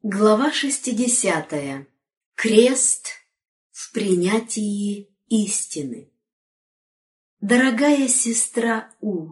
Глава 60. Крест в принятии истины. Дорогая сестра У,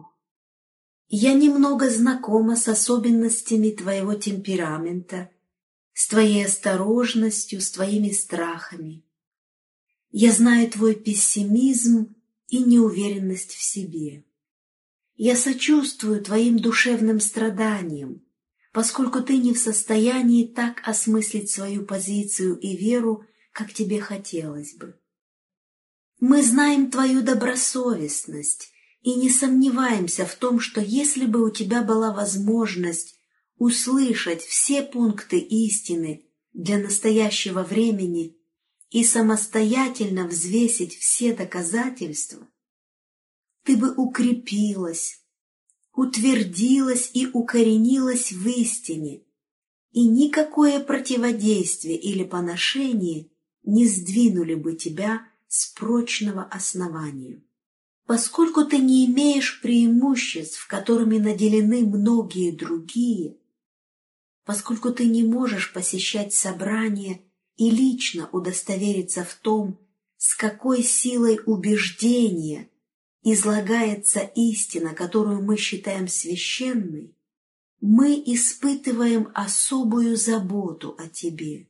я немного знакома с особенностями твоего темперамента, с твоей осторожностью, с твоими страхами. Я знаю твой пессимизм и неуверенность в себе. Я сочувствую твоим душевным страданиям, поскольку ты не в состоянии так осмыслить свою позицию и веру, как тебе хотелось бы. Мы знаем твою добросовестность и не сомневаемся в том, что если бы у тебя была возможность услышать все пункты истины для настоящего времени и самостоятельно взвесить все доказательства, ты бы укрепилась, утвердилась и укоренилась в истине, и никакое противодействие или поношение не сдвинули бы тебя с прочного основания. Поскольку ты не имеешь преимуществ, которыми наделены многие другие, поскольку ты не можешь посещать собрания и лично удостовериться в том, с какой силой убеждения излагается истина, которую мы считаем священной, мы испытываем особую заботу о тебе.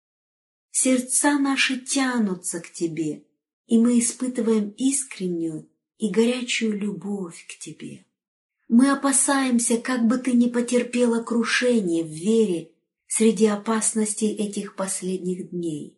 Сердца наши тянутся к тебе, и мы испытываем искреннюю и горячую любовь к тебе. Мы опасаемся, как бы ты не потерпела крушение в вере среди опасностей этих последних дней.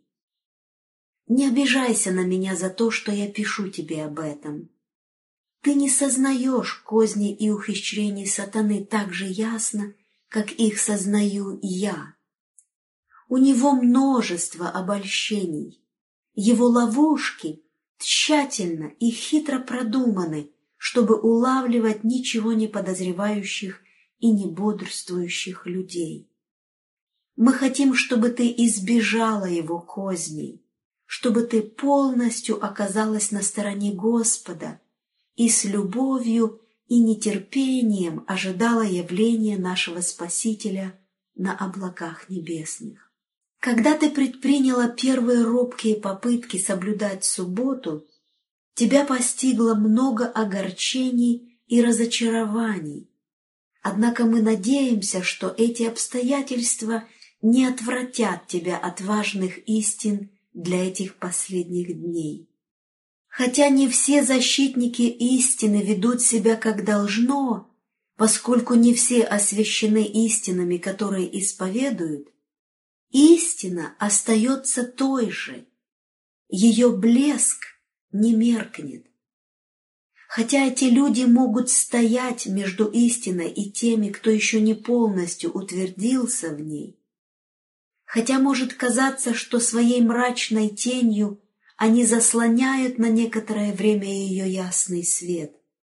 Не обижайся на меня за то, что я пишу тебе об этом. Ты не сознаешь козней и ухищрений сатаны так же ясно, как их сознаю я. У него множество обольщений. Его ловушки тщательно и хитро продуманы, чтобы улавливать ничего не подозревающих и не бодрствующих людей. Мы хотим, чтобы ты избежала его козней, чтобы ты полностью оказалась на стороне Господа и с любовью и нетерпением ожидала явления нашего Спасителя на облаках небесных. Когда ты предприняла первые робкие попытки соблюдать субботу, тебя постигло много огорчений и разочарований. Однако мы надеемся, что эти обстоятельства не отвратят тебя от важных истин для этих последних дней. Хотя не все защитники истины ведут себя как должно, поскольку не все освящены истинами, которые исповедуют, истина остается той же, ее блеск не меркнет. Хотя эти люди могут стоять между истиной и теми, кто еще не полностью утвердился в ней, хотя может казаться, что своей мрачной тенью они заслоняют на некоторое время ее ясный свет.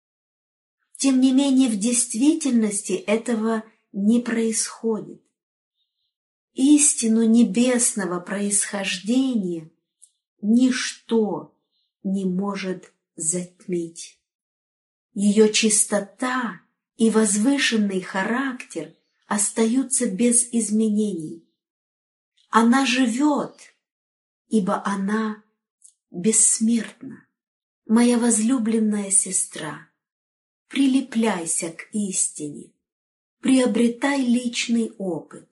Тем не менее, в действительности этого не происходит. Истину небесного происхождения ничто не может затмить. Ее чистота и возвышенный характер остаются без изменений. Она живет, ибо она бессмертна. Моя возлюбленная сестра, прилепляйся к истине, приобретай личный опыт.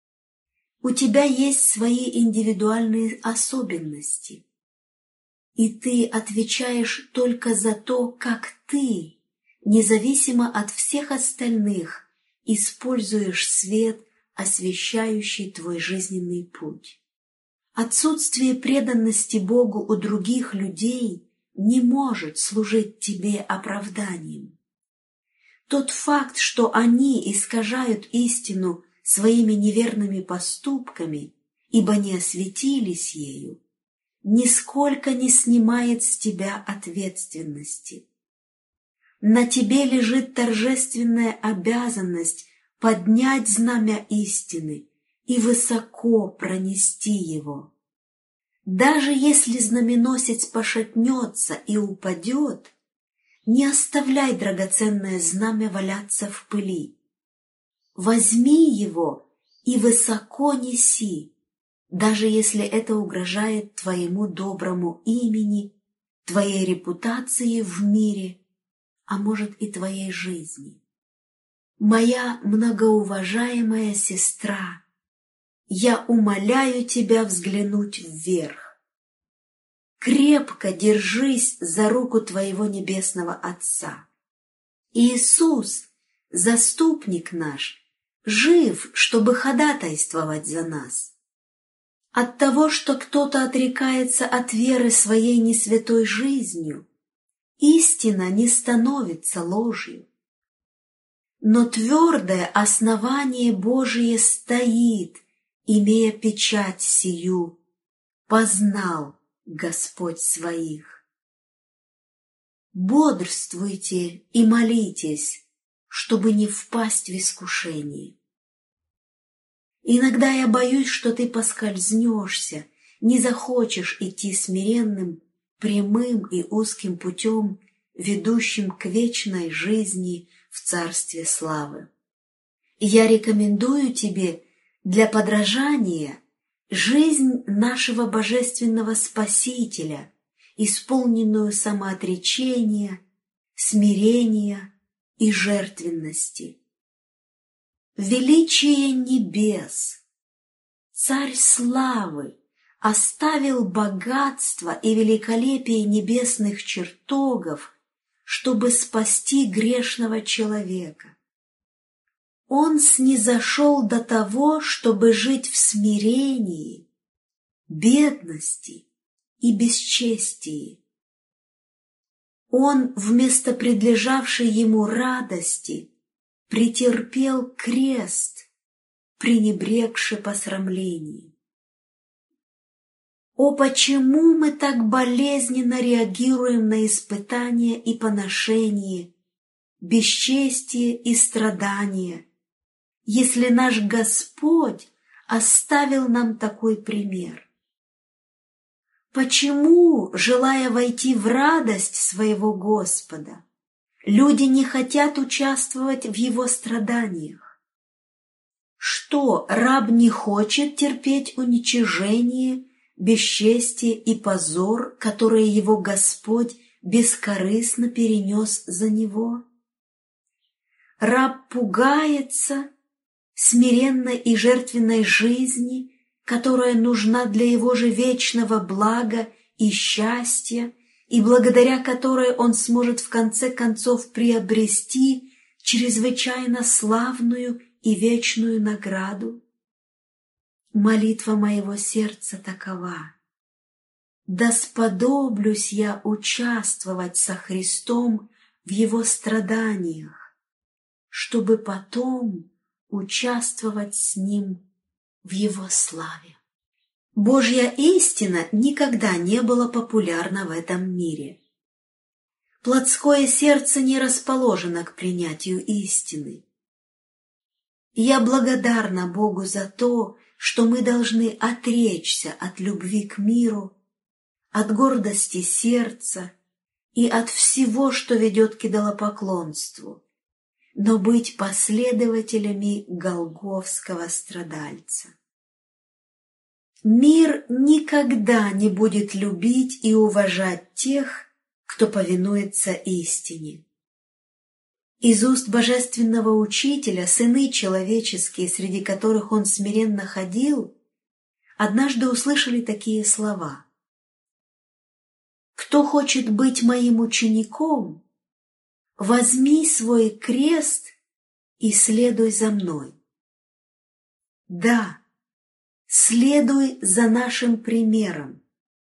У тебя есть свои индивидуальные особенности, и ты отвечаешь только за то, как ты, независимо от всех остальных, используешь свет, освещающий твой жизненный путь. Отсутствие преданности Богу у других людей не может служить тебе оправданием. Тот факт, что они искажают истину своими неверными поступками, ибо не осветились ею, нисколько не снимает с тебя ответственности. На тебе лежит торжественная обязанность поднять знамя истины и высоко пронести его. Даже если знаменосец пошатнется и упадет, не оставляй драгоценное знамя валяться в пыли. Возьми его и высоко неси, даже если это угрожает твоему доброму имени, твоей репутации в мире, а может и твоей жизни. Моя многоуважаемая сестра, я умоляю тебя взглянуть вверх. Крепко держись за руку твоего Небесного Отца. Иисус, заступник наш, жив, чтобы ходатайствовать за нас. От того, что кто-то отрекается от веры своей несвятой жизнью, истина не становится ложью. Но твердое основание Божие стоит, имея печать сию: познал Господь своих. Бодрствуйте и молитесь, чтобы не впасть в искушение. Иногда я боюсь, что ты поскользнешься, не захочешь идти смиренным, прямым и узким путем, ведущим к вечной жизни в Царстве Славы. Я рекомендую тебе для подражания жизнь нашего Божественного Спасителя, исполненную самоотречения, смирения и жертвенности. Величие небес, Царь славы, оставил богатство и великолепие небесных чертогов, чтобы спасти грешного человека. Он снизошел до того, чтобы жить в смирении, бедности и бесчестии. Он вместо предлежавшей ему радости претерпел крест, пренебрегши посрамлению. О, почему мы так болезненно реагируем на испытания и поношения, бесчестие и страдания, если наш Господь оставил нам такой пример? Почему, желая войти в радость своего Господа, люди не хотят участвовать в Его страданиях? Что, раб не хочет терпеть уничижение, бесчестие и позор, которые его Господь бескорыстно перенес за него? Раб пугается смиренной и жертвенной жизни, которая нужна для его же вечного блага и счастья, и благодаря которой он сможет в конце концов приобрести чрезвычайно славную и вечную награду. Молитва моего сердца такова: да сподоблюсь я участвовать со Христом в Его страданиях, чтобы потом участвовать с Ним в Его славе. Божья истина никогда не была популярна в этом мире. Плотское сердце не расположено к принятию истины. Я благодарна Богу за то, что мы должны отречься от любви к миру, от гордости сердца и от всего, что ведет к идолопоклонству, но быть последователями голгофского страдальца. Мир никогда не будет любить и уважать тех, кто повинуется истине. Из уст божественного учителя сыны человеческие, среди которых он смиренно ходил, однажды услышали такие слова: «Кто хочет быть моим учеником, возьми свой крест и следуй за мной». Да, следуй за нашим примером.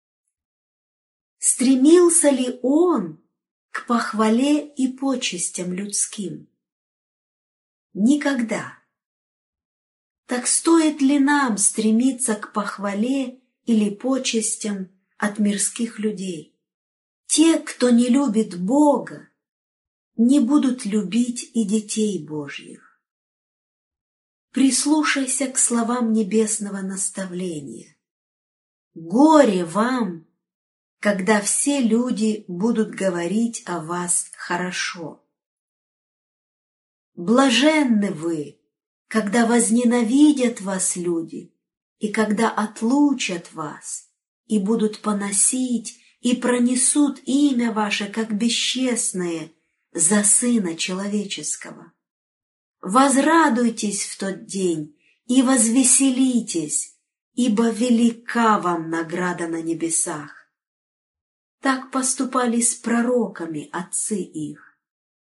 Стремился ли он к похвале и почестям людским? Никогда. Так стоит ли нам стремиться к похвале или почестям от мирских людей? Те, кто не любит Бога, не будут любить и детей Божьих. Прислушайся к словам небесного наставления. Горе вам, когда все люди будут говорить о вас хорошо. Блаженны вы, когда возненавидят вас люди, и когда отлучат вас, и будут поносить, и пронесут имя ваше, как бесчестное, за Сына Человеческого. Возрадуйтесь в тот день и возвеселитесь, ибо велика вам награда на небесах. Так поступали с пророками отцы их.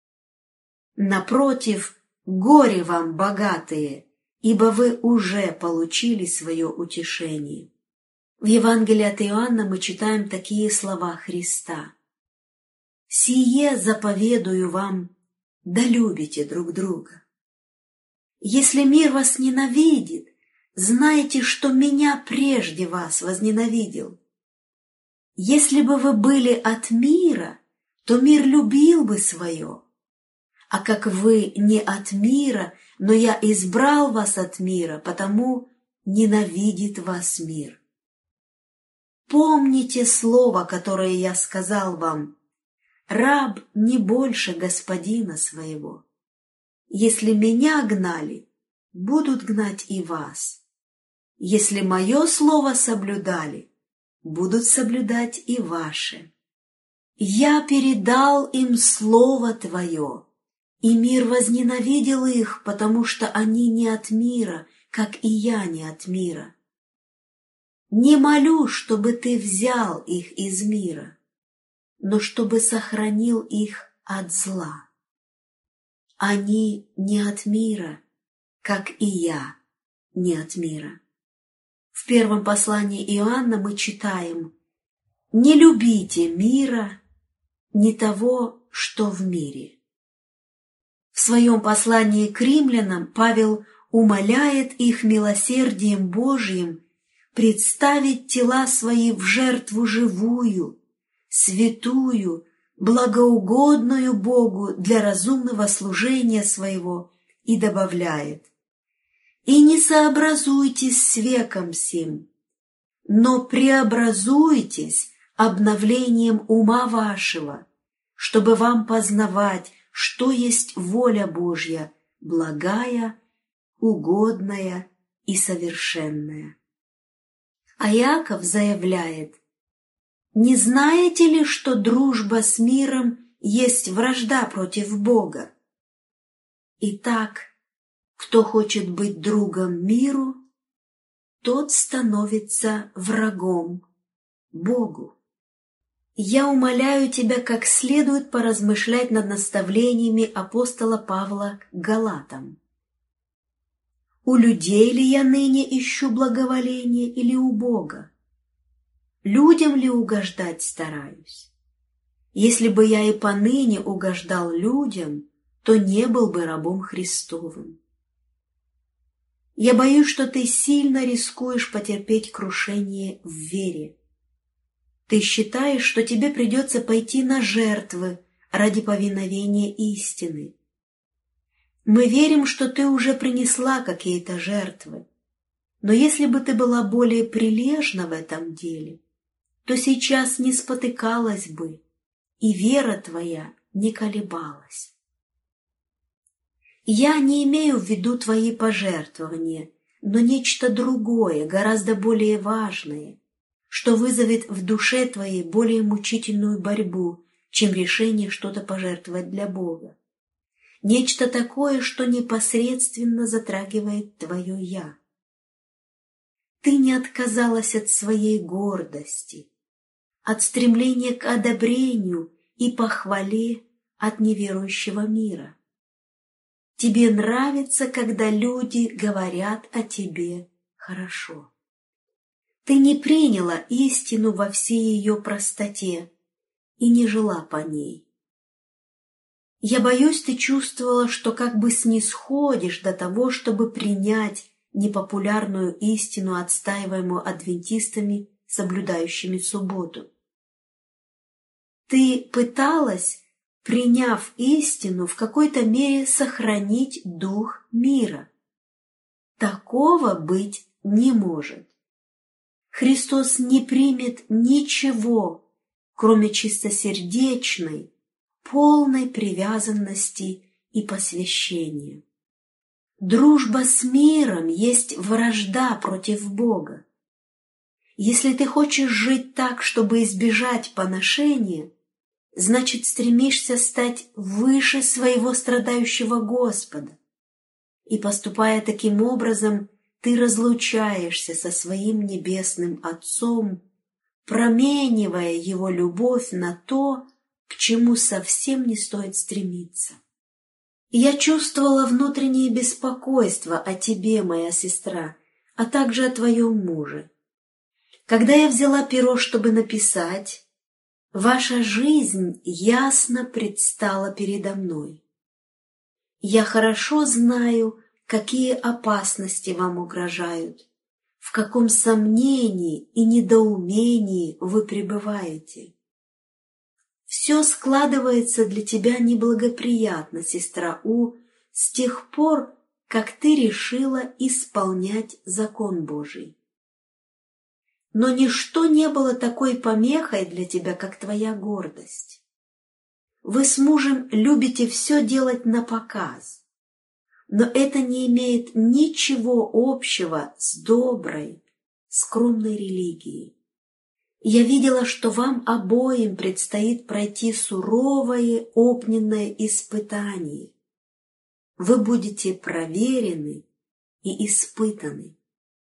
Напротив, горе вам, богатые, ибо вы уже получили свое утешение. В Евангелии от Иоанна мы читаем такие слова Христа. «Сие заповедую вам, да любите друг друга. Если мир вас ненавидит, знайте, что меня прежде вас возненавидел. Если бы вы были от мира, то мир любил бы свое. А как вы не от мира, но я избрал вас от мира, потому ненавидит вас мир. Помните слово, которое я сказал вам: раб не больше господина своего. Если меня гнали, будут гнать и вас. Если мое слово соблюдали, будут соблюдать и ваше. Я передал им слово твое, и мир возненавидел их, потому что они не от мира, как и я не от мира. Не молю, чтобы ты взял их из мира, но чтобы сохранил их от зла. Они не от мира, как и я не от мира. В первом послании Иоанна мы читаем: «Не любите мира, ни того, что в мире». В своем послании к римлянам Павел умоляет их милосердием Божьим представить тела свои в жертву живую, святую, благоугодную Богу для разумного служения своего, и добавляет: «И не сообразуйтесь с веком сим, но преобразуйтесь обновлением ума вашего, чтобы вам познавать, что есть воля Божья, благая, угодная и совершенная». А Иаков заявляет: «Не знаете ли, что дружба с миром есть вражда против Бога? Итак, кто хочет быть другом миру, тот становится врагом Богу». Я умоляю тебя как следует поразмышлять над наставлениями апостола Павла к Галатам. У людей ли я ныне ищу благоволение или у Бога? Людям ли угождать стараюсь? Если бы я и поныне угождал людям, то не был бы рабом Христовым. Я боюсь, что ты сильно рискуешь потерпеть крушение в вере. Ты считаешь, что тебе придется пойти на жертвы ради повиновения истины. Мы верим, что ты уже принесла какие-то жертвы, но если бы ты была более прилежна в этом деле, то сейчас не спотыкалась бы, и вера твоя не колебалась. Я не имею в виду твои пожертвования, но нечто другое, гораздо более важное, что вызовет в душе твоей более мучительную борьбу, чем решение что-то пожертвовать для Бога. Нечто такое, что непосредственно затрагивает твое «я». Ты не отказалась от своей гордости, от стремления к одобрению и похвале от неверующего мира. Тебе нравится, когда люди говорят о тебе хорошо. Ты не приняла истину во всей ее простоте и не жила по ней. Я боюсь, ты чувствовала, что как бы снисходишь до того, чтобы принять непопулярную истину, отстаиваемую адвентистами, соблюдающими субботу. Ты пыталась, приняв истину, в какой-то мере сохранить дух мира. Такого быть не может. Христос не примет ничего, кроме чистосердечной, полной привязанности и посвящения. Дружба с миром есть вражда против Бога. Если ты хочешь жить так, чтобы избежать поношения, значит, стремишься стать выше своего страдающего Господа. И, поступая таким образом, ты разлучаешься со своим небесным Отцом, променивая Его любовь на то, к чему совсем не стоит стремиться. Я чувствовала внутреннее беспокойство о тебе, моя сестра, а также о твоем муже. Когда я взяла перо, чтобы написать, ваша жизнь ясно предстала передо мной. Я хорошо знаю, какие опасности вам угрожают, в каком сомнении и недоумении вы пребываете. Все складывается для тебя неблагоприятно, сестра У, с тех пор, как ты решила исполнять закон Божий. Но ничто не было такой помехой для тебя, как твоя гордость. Вы с мужем любите все делать напоказ, но это не имеет ничего общего с доброй, скромной религией. Я видела, что вам обоим предстоит пройти суровое огненное испытание. Вы будете проверены и испытаны.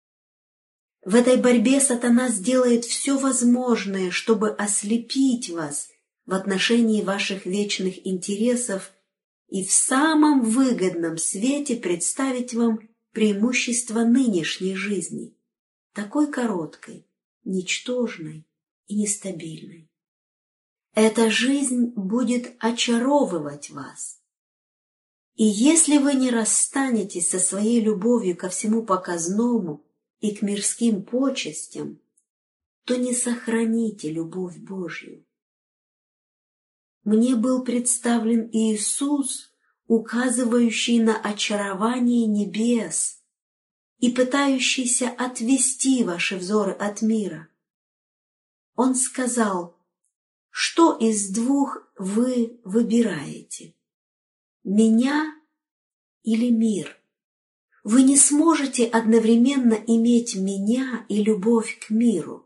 В этой борьбе сатана сделает все возможное, чтобы ослепить вас в отношении ваших вечных интересов и в самом выгодном свете представить вам преимущества нынешней жизни, такой короткой, ничтожной и нестабильной. Эта жизнь будет очаровывать вас. И если вы не расстанетесь со своей любовью ко всему показному и к мирским почестям, то не сохраните любовь Божью. Мне был представлен Иисус, указывающий на очарование небес и пытающийся отвести ваши взоры от мира. Он сказал: что из двух вы выбираете? Меня или мир? Вы не сможете одновременно иметь меня и любовь к миру.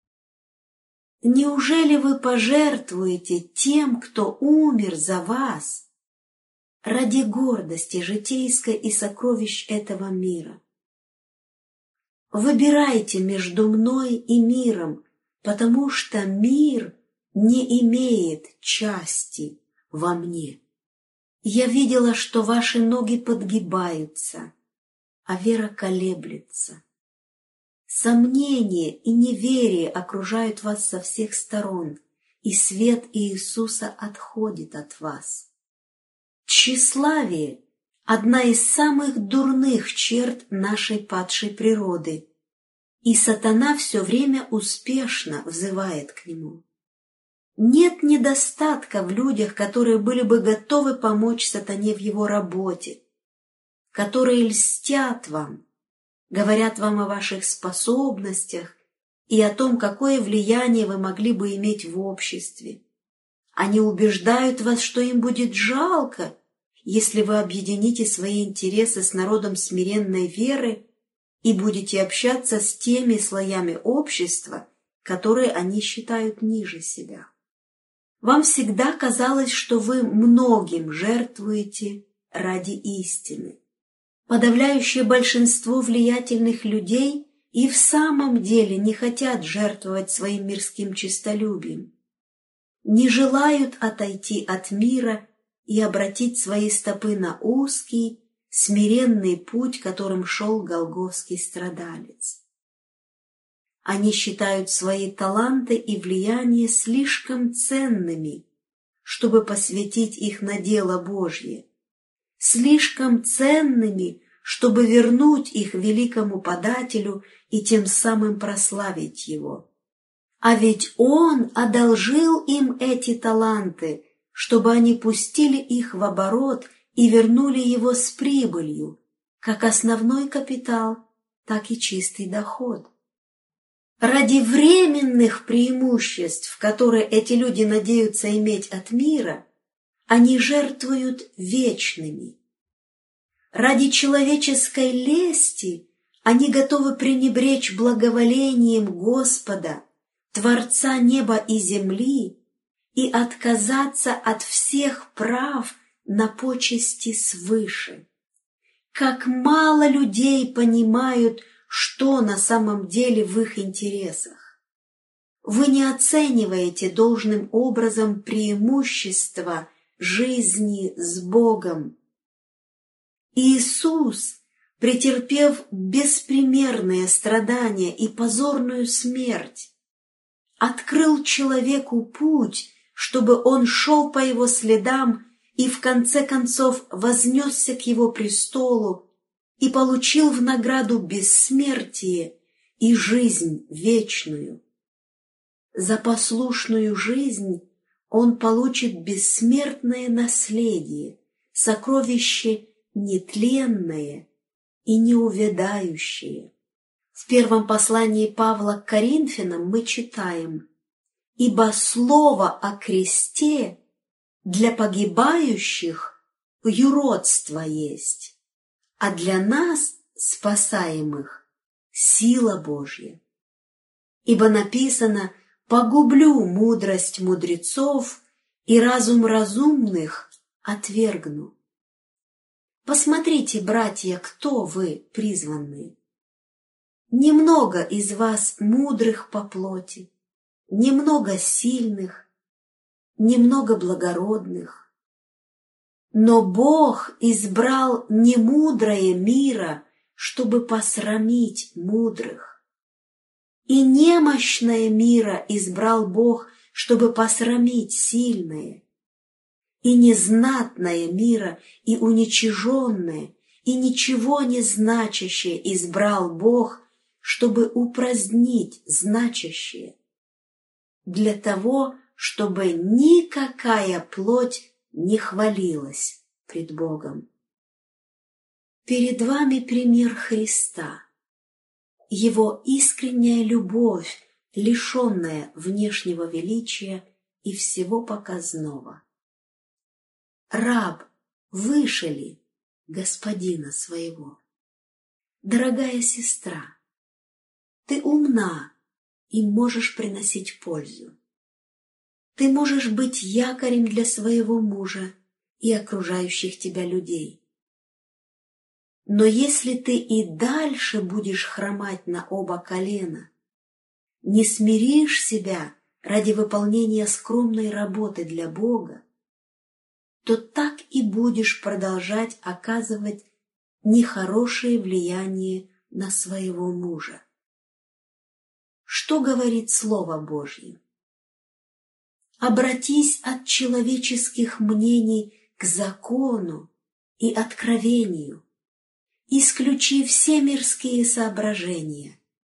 Неужели вы пожертвуете тем, кто умер за вас, ради гордости житейской и сокровищ этого мира? Выбирайте между мной и миром, потому что мир не имеет части во мне. Я видела, что ваши ноги подгибаются, а вера колеблется. Сомнение и неверие окружают вас со всех сторон, и свет Иисуса отходит от вас. Тщеславие – одна из самых дурных черт нашей падшей природы, и сатана все время успешно взывает к нему. Нет недостатка в людях, которые были бы готовы помочь сатане в его работе, которые льстят вам, говорят вам о ваших способностях и о том, какое влияние вы могли бы иметь в обществе. Они убеждают вас, что им будет жалко, если вы объедините свои интересы с народом смиренной веры и будете общаться с теми слоями общества, которые они считают ниже себя. Вам всегда казалось, что вы многим жертвуете ради истины. Подавляющее большинство влиятельных людей и в самом деле не хотят жертвовать своим мирским честолюбием, не желают отойти от мира и обратить свои стопы на узкий, смиренный путь, которым шел голгофский страдалец. Они считают свои таланты и влияние слишком ценными, чтобы посвятить их на дело Божье, слишком ценными, чтобы вернуть их великому подателю и тем самым прославить его. А ведь он одолжил им эти таланты, чтобы они пустили их в оборот и вернули его с прибылью, как основной капитал, так и чистый доход. Ради временных преимуществ, которые эти люди надеются иметь от мира, они жертвуют вечными. ради человеческой лести они готовы пренебречь благоволением Господа, Творца неба и земли, и отказаться от всех прав на почести свыше. Как мало людей понимают, что на самом деле в их интересах. Вы не оцениваете должным образом преимущества жизни с Богом. Иисус, претерпев беспримерные страдания и позорную смерть, открыл человеку путь, чтобы он шел по его следам и в конце концов вознесся к его престолу и получил в награду бессмертие и жизнь вечную. За послушную жизнь он получит бессмертное наследие, сокровище нетленное и неувядающее. В первом послании Павла к Коринфянам мы читаем: «Ибо слово о кресте для погибающих юродство есть, а для нас, спасаемых, сила Божья. Ибо написано: погублю мудрость мудрецов и разум разумных отвергну». Посмотрите, братья, кто вы призванные. Немного из вас мудрых по плоти, немного сильных, немного благородных. Но Бог избрал немудрое мира, чтобы посрамить мудрых. И немощное мира избрал Бог, чтобы посрамить сильное. И незнатное мира, и уничиженное, и ничего не значащее избрал Бог, чтобы упразднить значащее, для того, чтобы никакая плоть не хвалилась пред Богом. Перед вами пример Христа, Его искренняя любовь, лишенная внешнего величия и всего показного. Раб выше ли господина своего? Дорогая сестра, ты умна и можешь приносить пользу. Ты можешь быть якорем для своего мужа и окружающих тебя людей. Но если ты и дальше будешь хромать на оба колена, не смиришь себя ради выполнения скромной работы для Бога, то так и будешь продолжать оказывать нехорошее влияние на своего мужа. Что говорит Слово Божье? Обратись от человеческих мнений к закону и откровению, исключи все мирские соображения.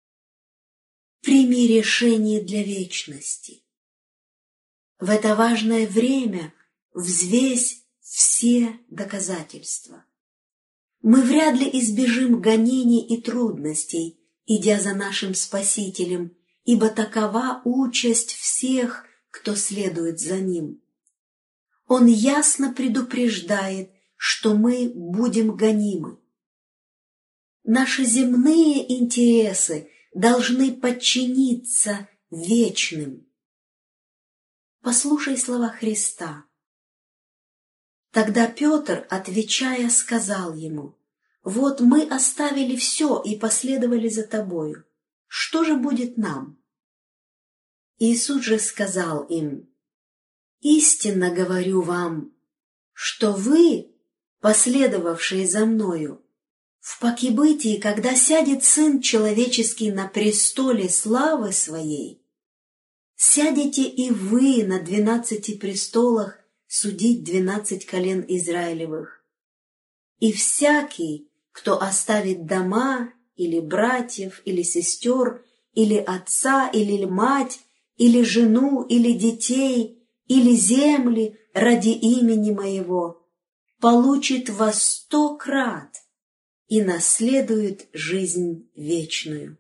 Прими решение для вечности. В это важное время взвесь все доказательства. Мы вряд ли избежим гонений и трудностей, идя за нашим Спасителем, ибо такова участь всех, кто следует за Ним. Он ясно предупреждает, что мы будем гонимы. Наши земные интересы должны подчиниться вечным. Послушай слова Христа. Тогда Петр, отвечая, сказал ему: «Вот мы оставили все и последовали за тобою. Что же будет нам?» Иисус же сказал им: «Истинно говорю вам, что вы, последовавшие за мною, в покибытии, когда сядет Сын Человеческий на престоле славы Своей, сядете и вы на 12 престолах судить 12 колен Израилевых. И всякий, кто оставит дома, или братьев, или сестер, или отца, или мать, или жену, или детей, или земли ради имени Моего, получит во 100 крат и наследует жизнь вечную».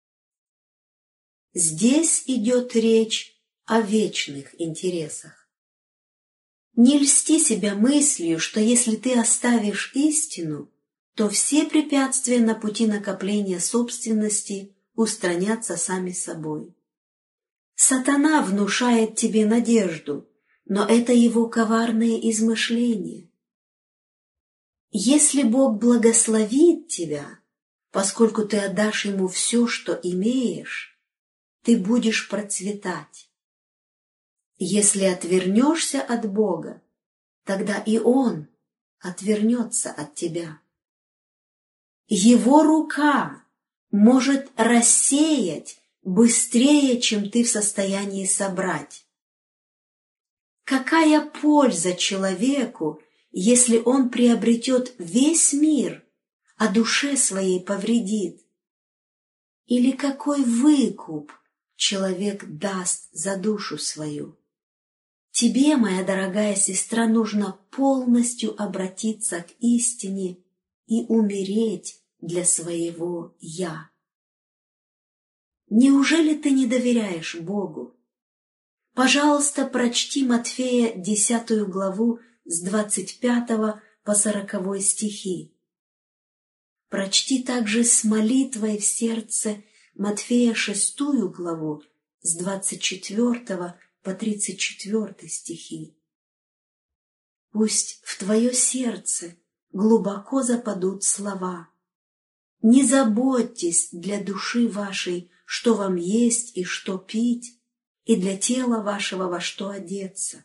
Здесь идет речь о вечных интересах. Не льсти себя мыслью, что если ты оставишь истину, то все препятствия на пути накопления собственности устранятся сами собой. Сатана внушает тебе надежду, но это его коварные измышления. Если Бог благословит тебя, поскольку ты отдашь Ему все, что имеешь, ты будешь процветать. Если отвернешься от Бога, тогда и Он отвернется от тебя. Его рука может рассеять быстрее, чем ты в состоянии собрать. Какая польза человеку, если он приобретет весь мир, а душе своей повредит? Или какой выкуп человек даст за душу свою? Тебе, моя дорогая сестра, нужно полностью обратиться к истине и умереть для своего «я». Неужели ты не доверяешь Богу? Пожалуйста, прочти Матфея 10 главу с 25 по 40 стихи. Прочти также с молитвой в сердце Матфея 6 главу с 24 по 34 стихи. Пусть в твое сердце глубоко западут слова: «Не заботьтесь для души вашей, что вам есть и что пить, и для тела вашего во что одеться.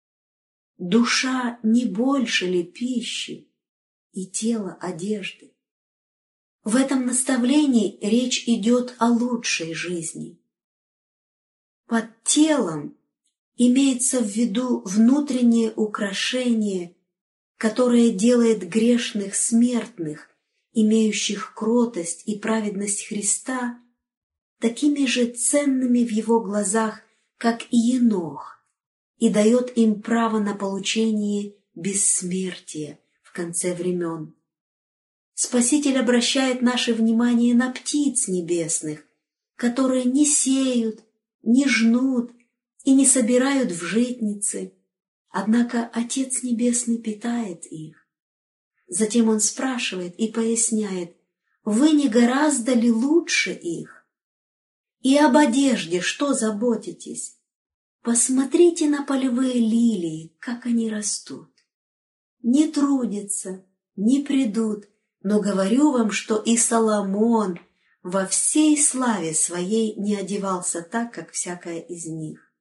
Душа не больше ли пищи, и тело одежды?» В этом наставлении речь идет о лучшей жизни. Под телом имеется в виду внутреннее украшение, которое делает грешных смертных, имеющих кротость и праведность Христа, такими же ценными в Его глазах, как и Енох, и дает им право на получение бессмертия в конце времен. Спаситель обращает наше внимание на птиц небесных, которые не сеют, не жнут и не собирают в житницы, однако Отец Небесный питает их. Затем Он спрашивает и поясняет: «Вы не гораздо ли лучше их? И об одежде что заботитесь? Посмотрите на полевые лилии, как они растут. Не трудятся, не прядут, но говорю вам, что и Соломон во всей славе своей не одевался так, как всякая из них.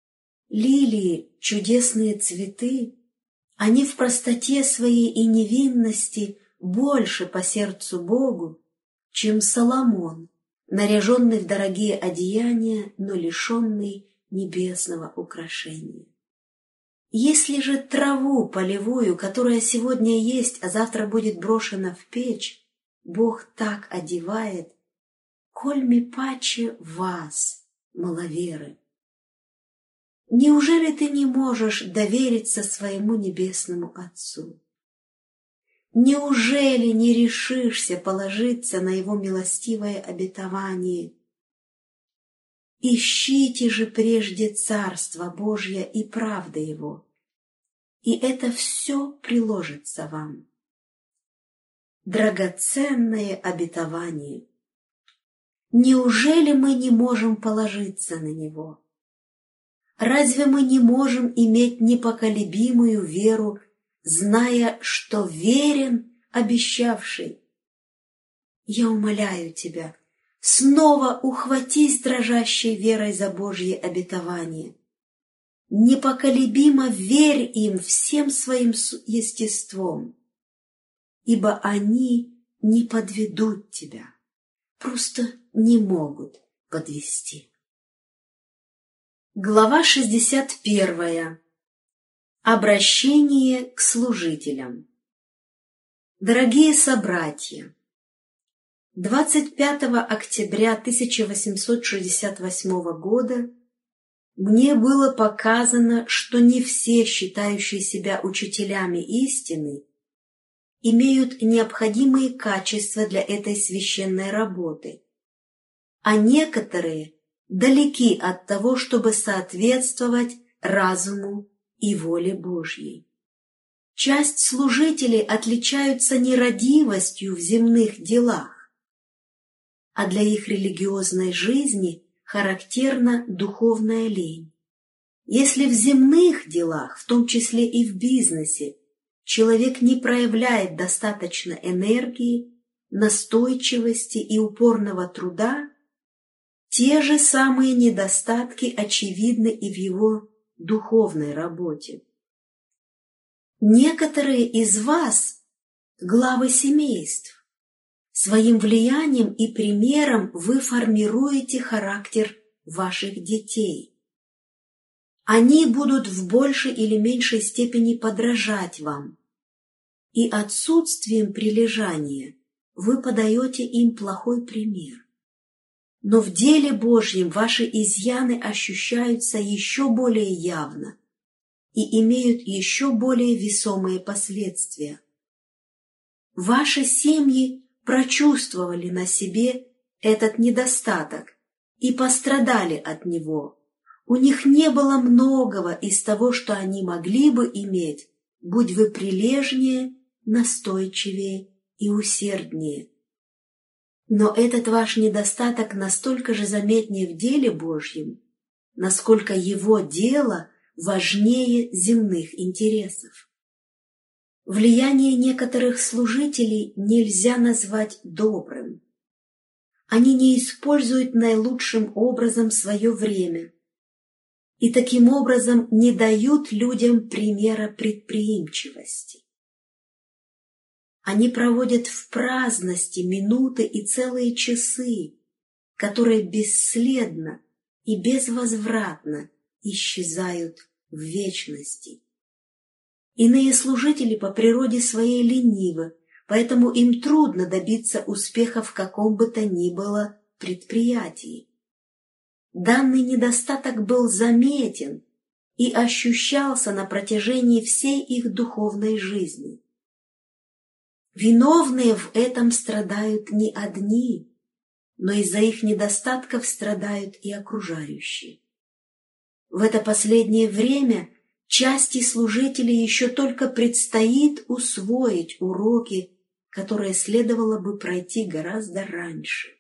Лилии — чудесные цветы, они в простоте своей и невинности больше по сердцу Богу, чем Соломон, наряженный в дорогие одеяния, но лишенный небесного украшения. Если же траву полевую, которая сегодня есть, а завтра будет брошена в печь, Бог так одевает, коль ми паче вас, маловеры. Неужели ты не можешь довериться своему небесному Отцу? Неужели не решишься положиться на Его милостивое обетование? Ищите же прежде Царство Божье и правды Его, и это все приложится вам. Драгоценное обетование. Неужели мы не можем положиться на него? Разве мы не можем иметь непоколебимую веру, зная, что верен обещавший? Я умоляю тебя, снова ухватись дрожащей верой за Божье обетование. Непоколебимо верь им всем своим естеством, ибо они не подведут тебя, просто не могут подвести. Глава 61. Обращение к служителям. Дорогие собратья, 25 октября 1868 года мне было показано, что не все, считающие себя учителями истины, имеют необходимые качества для этой священной работы, а некоторые далеки от того, чтобы соответствовать разуму и воле Божьей. Часть служителей отличаются нерадивостью в земных делах, а для их религиозной жизни характерна духовная лень. Если в земных делах, в том числе и в бизнесе, человек не проявляет достаточно энергии, настойчивости и упорного труда, те же самые недостатки очевидны и в его духовной работе. Некоторые из вас, главы семейств, своим влиянием и примером вы формируете характер ваших детей. Они будут в большей или меньшей степени подражать вам, и отсутствием прилежания вы подаете им плохой пример. Но в деле Божьем ваши изъяны ощущаются еще более явно и имеют еще более весомые последствия. Ваши семьи прочувствовали на себе этот недостаток и пострадали от него. У них не было многого из того, что они могли бы иметь, будь вы прилежнее, настойчивее и усерднее. Но этот ваш недостаток настолько же заметнее в деле Божьем, насколько его дело важнее земных интересов. Влияние некоторых служителей нельзя назвать добрым. Они не используют наилучшим образом свое время и таким образом не дают людям примера предприимчивости. Они проводят в праздности минуты и целые часы, которые бесследно и безвозвратно исчезают в вечности. Иные служители по природе своей ленивы, поэтому им трудно добиться успеха в каком бы то ни было предприятии. Данный недостаток был заметен и ощущался на протяжении всей их духовной жизни. Виновные в этом страдают не одни, но из-за их недостатков страдают и окружающие. В это последнее время части служителей еще только предстоит усвоить уроки, которые следовало бы пройти гораздо раньше.